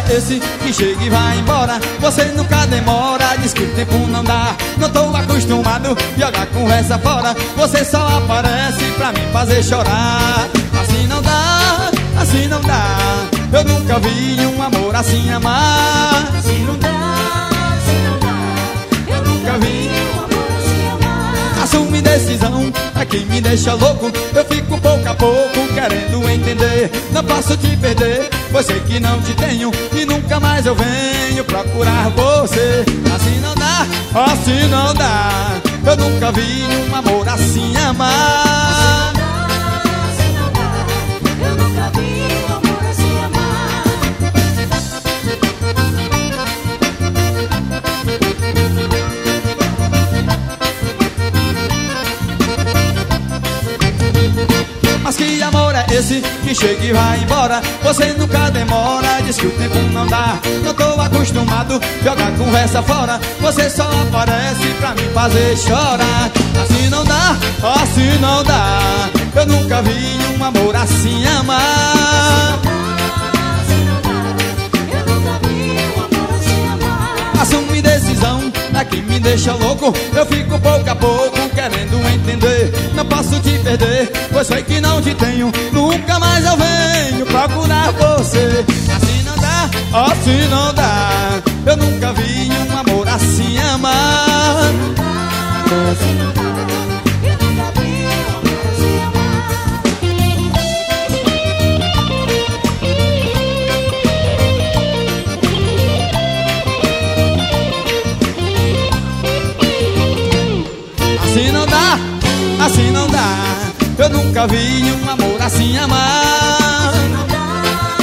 esse que chega e vai embora. Você nunca demora, diz que o tempo não dá. Não tô acostumado a jogar conversa fora. Você só aparece pra me fazer chorar. Assim não dá, assim não dá. Eu nunca vi um amor assim amar. Assim não dá, assim não dá. Eu nunca vi um amor assim amar. Assume decisão, é quem me deixa louco. Eu fico pouco a pouco querendo entender. Não posso te perder, pois sei que não te tenho. E nunca mais eu venho procurar você. Assim não dá, assim não dá. Eu nunca vi um amor assim amar. Assim não dá, eu nunca vi um amor assim amar. Mas que amor é esse que chega e vai embora? Você nunca demora, diz que o tempo não dá. Não tô acostumado a jogar conversa fora. Você só aparece pra me fazer chorar. Assim não dá, assim não dá. Eu nunca vi um amor assim amar. Assim não dá, eu nunca vi um amor assim amar. Assume decisão, é que me deixa louco. Eu fico pouco a pouco querendo entender. Não posso te perder, pois sei que não te tenho. Nunca mais eu venho procurar você. Assim não dá, assim não dá. Eu nunca vi um amor assim amar. Assim não dá, eu nunca vi um amor assim amar. Assim não dá, assim não dá. Eu nunca vi um amor assim amar. Assim não dá,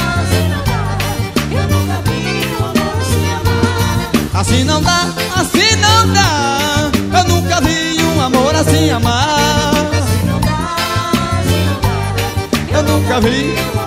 eu nunca vi um amor assim amar. Assim não dá, assim não dá. Eu nunca vi um amor assim amar. Assim não dá, Eu nunca vi